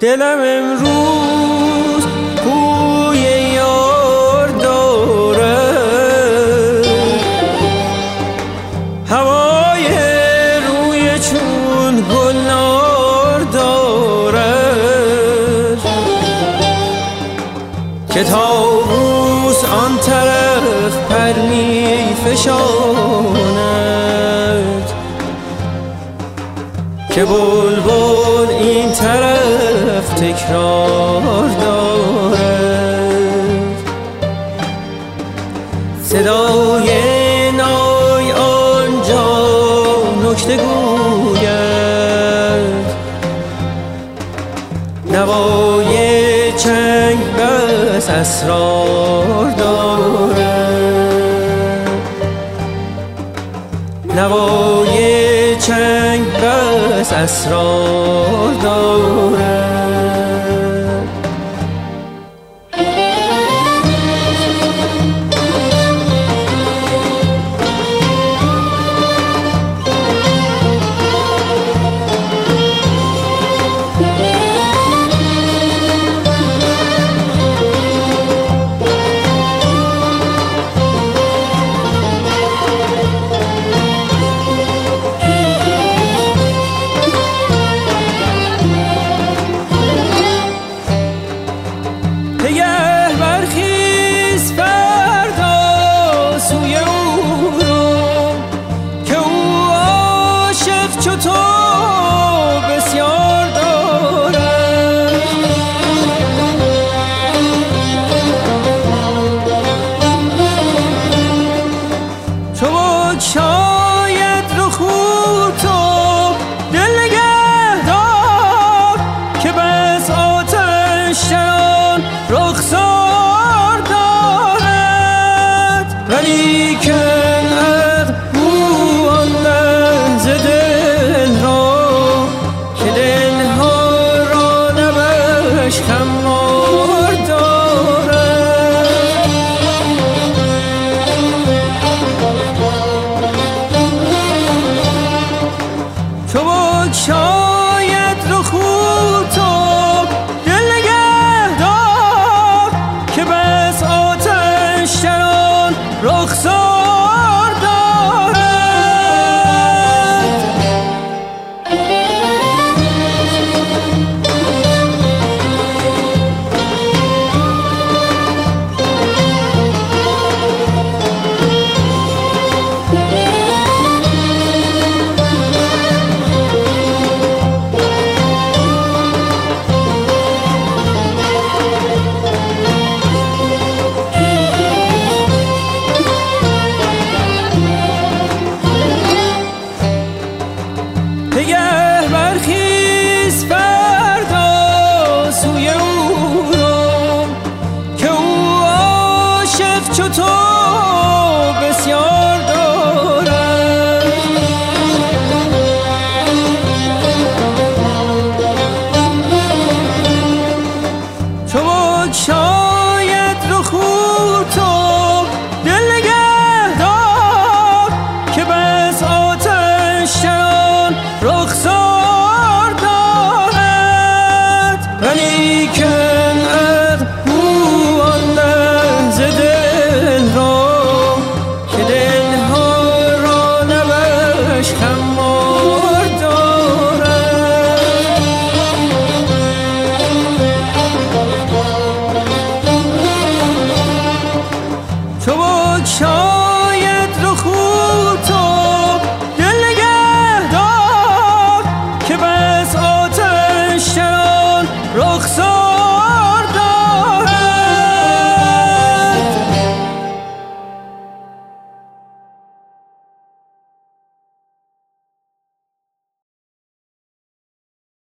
دلم امروز بوی یار داره، هوای روی چون گلنار داره، که طاووس آن طرف پر می فشاند، که بلبل این طرف تکرار دارد. صدای نای آنجا نکته گوید، نوای چنگ بس اسرار دارد، نوای چنگ بس اسرار دارد. شاید رو خود تو دل نگهدار، که بس آتش دران رخسار دارد، ولی که او آن لحظه دل را، که دلها را نبش خمار دارد. شاید رو خود تو دل نگهدار، که بس آتش دران رخسار دارد. نگه برخیز فردا سوی او رو، که او عاشق چو تو